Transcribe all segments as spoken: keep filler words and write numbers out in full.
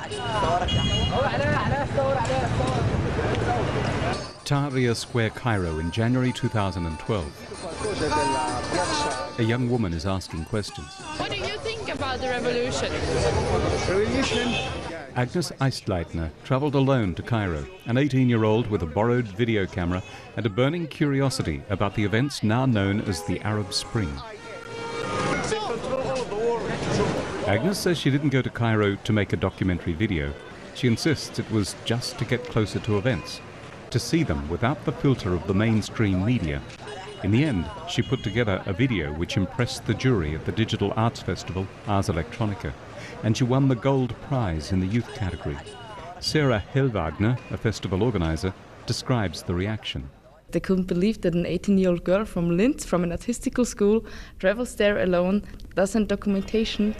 Tahrir Square, Cairo in January two thousand twelve. A young woman is asking questions. What do you think about the revolution? Revolution? Agnes Eistleitner travelled alone to Cairo, an eighteen-year-old with a borrowed video camera and a burning curiosity about the events now known as the Arab Spring. Agnes says she didn't go to Cairo to make a documentary video. She insists it was just to get closer to events, to see them without the filter of the mainstream media. In the end, she put together a video which impressed the jury at the digital arts festival Ars Electronica, and she won the gold prize in the youth category. Sarah Hellwagner, a festival organizer, describes the reaction. They couldn't believe that an eighteen-year-old girl from Linz, from an artistical school, travels there alone, does some documentation.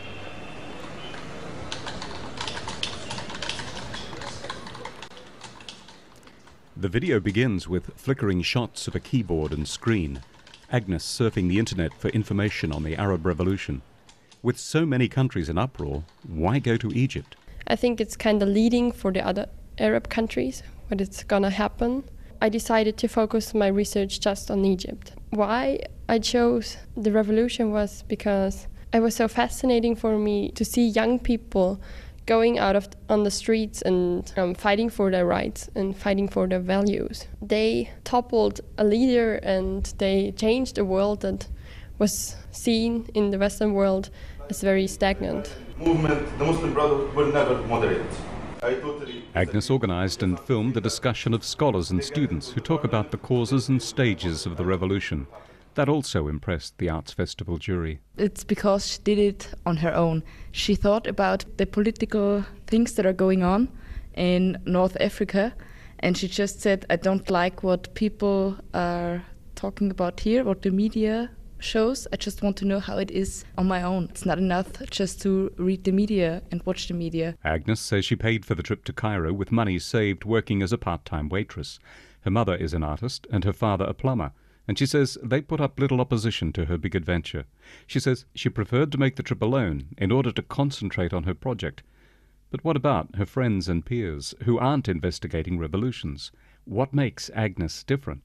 The video begins with flickering shots of a keyboard and screen. Agnes surfing the internet for information on the Arab Revolution. With so many countries in uproar, why go to Egypt? I think it's kind of leading for the other Arab countries, what it's gonna happen. I decided to focus my research just on Egypt. Why I chose the revolution was because it was so fascinating for me to see young people going out of on the streets and um, fighting for their rights and fighting for their values. They toppled a leader and they changed a world that was seen in the Western world as very stagnant. Movement, the Muslim Brotherhood will never moderate. I totally Agnes organized and filmed the discussion of scholars and students who talk about the causes and stages of the revolution. That also impressed the Arts Festival jury. It's because she did it on her own. She thought about the political things that are going on in North Africa, and she just said, I don't like what people are talking about here, what the media shows. I just want to know how it is on my own. It's not enough just to read the media and watch the media. Agnes says she paid for the trip to Cairo with money saved working as a part-time waitress. Her mother is an artist and her father a plumber. And she says they put up little opposition to her big adventure. She says she preferred to make the trip alone in order to concentrate on her project. But what about her friends and peers who aren't investigating revolutions? What makes Agnes different?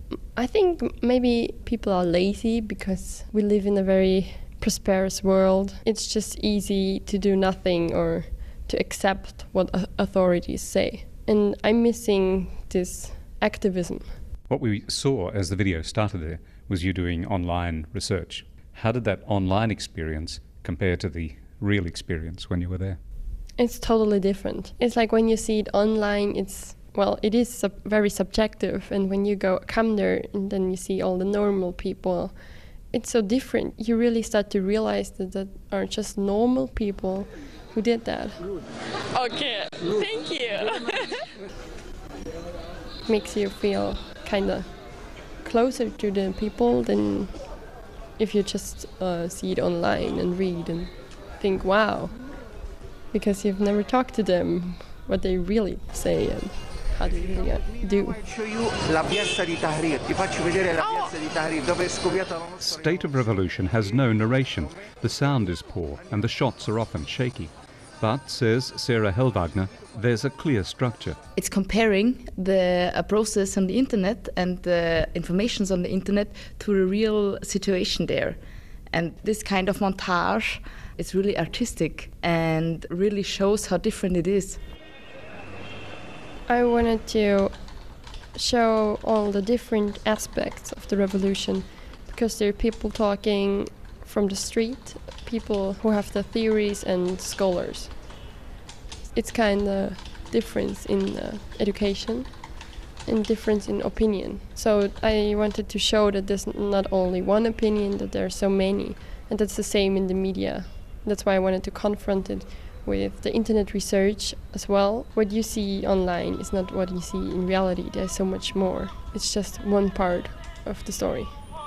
I think maybe people are lazy because we live in a very prosperous world. It's just easy to do nothing or to accept what authorities say. And I'm missing this activism. What we saw as the video started there was you doing online research. How did that online experience compare to the real experience when you were there? It's totally different. It's like when you see it online, it's, well, it is sub- very subjective. And when you go come there and then you see all the normal people, it's so different. You really start to realize that that are just normal people who did that. Okay, thank you. Makes you feel kind of closer to the people than if you just uh, see it online and read and think, wow, because you've never talked to them, what they really say and how they really do. State of Revolution has no narration. The sound is poor and the shots are often shaky. But, says Sarah Hellwagner, there's a clear structure. It's comparing the uh, process on the internet and the informations on the internet to the real situation there. And this kind of montage is really artistic and really shows how different it is. I wanted to show all the different aspects of the revolution because there are people talking from the street, people who have the theories and scholars. It's kind of difference in uh, education and difference in opinion. So I wanted to show that there's not only one opinion, that there are so many, and that's the same in the media. That's why I wanted to confront it with the internet research as well. What you see online is not what you see in reality. There's so much more. It's just one part of the story.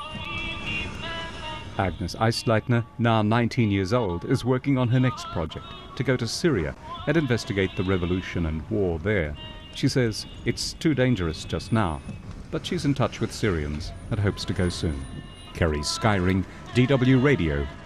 Agnes Eistleitner, now nineteen years old, is working on her next project, to go to Syria and investigate the revolution and war there. She says it's too dangerous just now, but she's in touch with Syrians and hopes to go soon. Kerry Skyring, D W Radio,